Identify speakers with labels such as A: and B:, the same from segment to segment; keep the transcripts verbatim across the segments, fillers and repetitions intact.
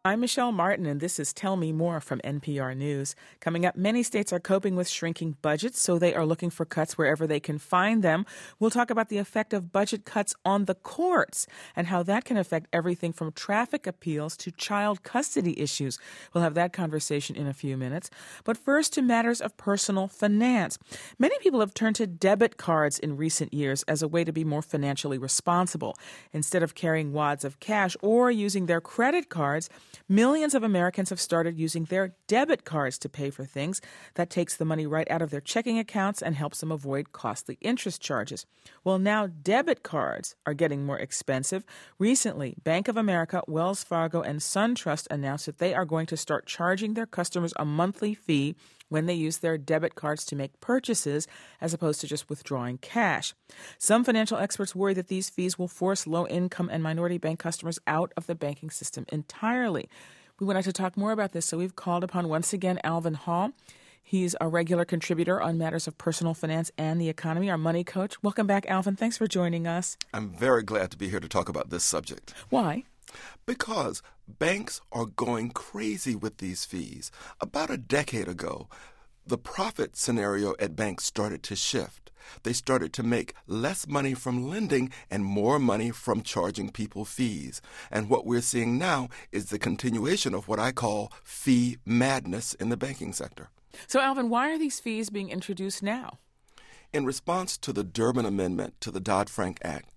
A: I'm Michelle Martin, and this is Tell Me More from N P R News. Coming up, many states are coping with shrinking budgets, so they are looking for cuts wherever they can find them. We'll talk about the effect of budget cuts on the courts and how that can affect everything from traffic appeals to child custody issues. We'll have that conversation in a few minutes. But first, to matters of personal finance. Many people have turned to debit cards in recent years as a way to be more financially responsible. Instead of carrying wads of cash or using their credit cards, millions of Americans have started using their debit cards to pay for things. That takes the money right out of their checking accounts and helps them avoid costly interest charges. Well, now debit cards are getting more expensive. Recently, Bank of America, Wells Fargo, and SunTrust announced that they are going to start charging their customers a monthly fee when they use their debit cards to make purchases, as opposed to just withdrawing cash. Some financial experts worry that these fees will force low-income and minority bank customers out of the banking system entirely. We wanted to talk more about this, so we've called upon, once again, Alvin Hall. He's a regular contributor on matters of personal finance and the economy, our money coach. Welcome back, Alvin. Thanks for joining us.
B: I'm very glad to be here to talk about this subject.
A: Why?
B: Because banks are going crazy with these fees. About a decade ago, the profit scenario at banks started to shift. They started to make less money from lending and more money from charging people fees. And what we're seeing now is the continuation of what I call fee madness in the banking sector.
A: So, Alvin, why are these fees being introduced now?
B: In response to the Durbin Amendment to the Dodd-Frank Act,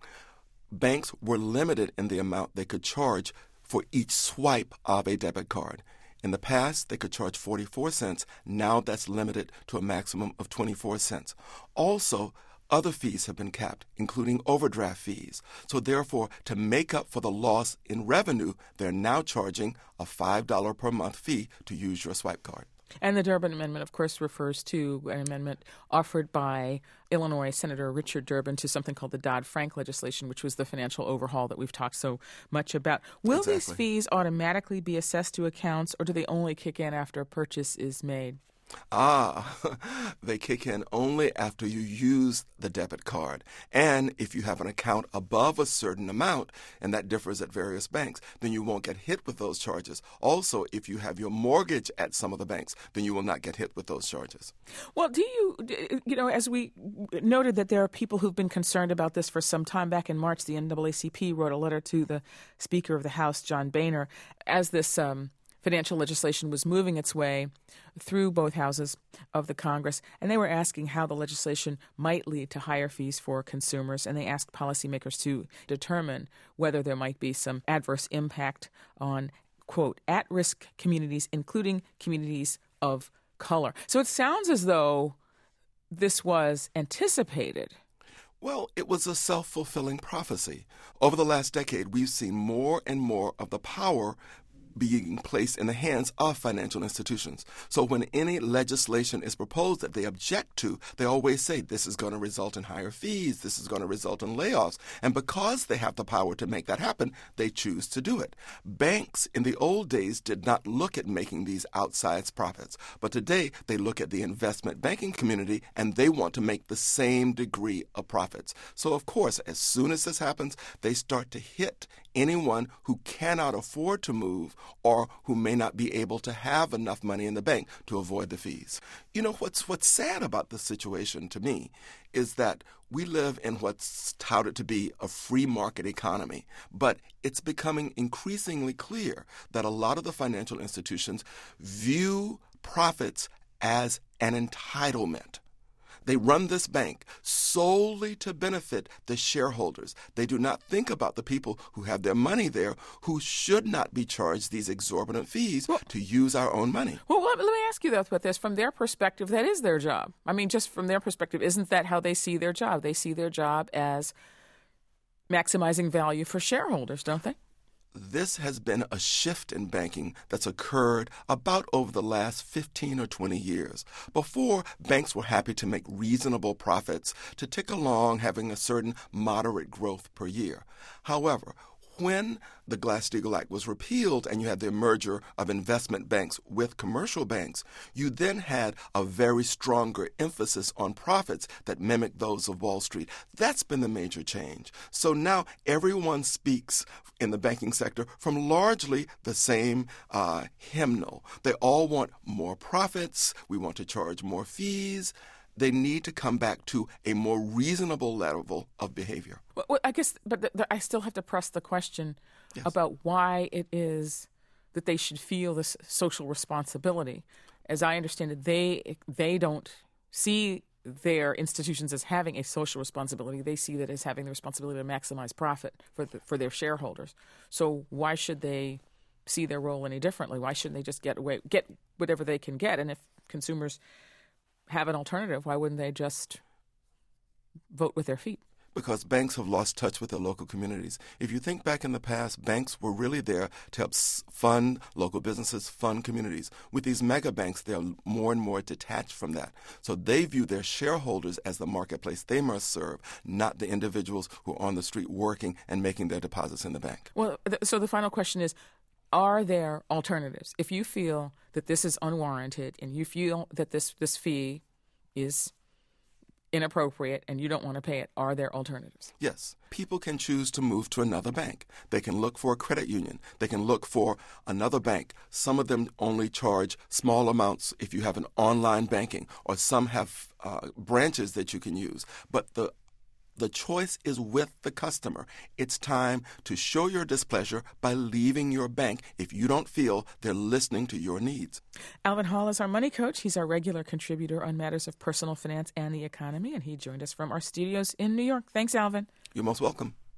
B: banks were limited in the amount they could charge for each swipe of a debit card. In the past, they could charge forty-four cents. Now that's limited to a maximum of twenty-four cents. Also, other fees have been capped, including overdraft fees. So therefore, to make up for the loss in revenue, they're now charging a five dollars per month fee to use your swipe card.
A: And the Durbin Amendment, of course, refers to an amendment offered by Illinois Senator Richard Durbin to something called the Dodd-Frank legislation, which was the financial overhaul that we've talked so much about. Will
B: Exactly.
A: these fees automatically be assessed to accounts, or do they only kick in after a purchase is made?
B: Ah, they kick in only after you use the debit card. And if you have an account above a certain amount, and that differs at various banks, then you won't get hit with those charges. Also, if you have your mortgage at some of the banks, then you will not get hit with those charges.
A: Well, do you, you know, as we noted that there are people who've been concerned about this for some time. Back in March, the N double A C P wrote a letter to the Speaker of the House, John Boehner, as this um, financial legislation was moving its way through both houses of the Congress, and they were asking how the legislation might lead to higher fees for consumers, and they asked policymakers to determine whether there might be some adverse impact on, quote, at-risk communities, including communities of color. So it sounds as though this was anticipated.
B: Well, it was a self-fulfilling prophecy. Over the last decade, we've seen more and more of the power being placed in the hands of financial institutions. So when any legislation is proposed that they object to, they always say this is going to result in higher fees, this is going to result in layoffs. And because they have the power to make that happen, they choose to do it. Banks in the old days did not look at making these outsized profits. But today, they look at the investment banking community and they want to make the same degree of profits. So of course, as soon as this happens, they start to hit anyone who cannot afford to move or who may not be able to have enough money in the bank to avoid the fees. You know, what's what's sad about this situation to me is that we live in what's touted to be a free market economy, but it's becoming increasingly clear that a lot of the financial institutions view profits as an entitlement. They run this bank solely to benefit the shareholders. They do not think about the people who have their money there, who should not be charged these exorbitant fees well, to use our own money.
A: Well, let, let me ask you about this. From their perspective, that is their job. I mean, just from their perspective, isn't that how they see their job? They see their job as maximizing value for shareholders, don't they?
B: This has been a shift in banking that's occurred about over the last fifteen or twenty years. Before, banks were happy to make reasonable profits to tick along, having a certain moderate growth per year. However, when the Glass-Steagall Act was repealed and you had the merger of investment banks with commercial banks, you then had a very stronger emphasis on profits that mimicked those of Wall Street. That's been the major change. So now everyone speaks in the banking sector from largely the same uh, hymnal. They all want more profits. We want to charge more fees. They need to come back to a more reasonable level of behavior.
A: Well, I guess, but the, the, I still have to press the question yes. about why it is that they should feel this social responsibility. As I understand it, they they don't see their institutions as having a social responsibility. They see that as having the responsibility to maximize profit for the, for their shareholders. So why should they see their role any differently? Why shouldn't they just get away, get whatever they can get? And if consumers have an alternative, why wouldn't they just vote with their feet?
B: Because banks have lost touch with their local communities. If you think back in the past, banks were really there to help fund local businesses, fund communities. With these mega banks, they're more and more detached from that. So they view their shareholders as the marketplace they must serve, not the individuals who are on the street working and making their deposits in the bank.
A: Well, th- so the final question is, are there alternatives? If you feel that this is unwarranted and you feel that this, this fee is inappropriate and you don't want to pay it, are there alternatives?
B: Yes. People can choose to move to another bank. They can look for a credit union. They can look for another bank. Some of them only charge small amounts if you have an online banking, or some have uh, branches that you can use. But the The choice is with the customer. It's time to show your displeasure by leaving your bank if you don't feel they're listening to your needs.
A: Alvin Hall is our money coach. He's our regular contributor on matters of personal finance and the economy, and he joined us from our studios in New York. Thanks, Alvin.
B: You're most welcome.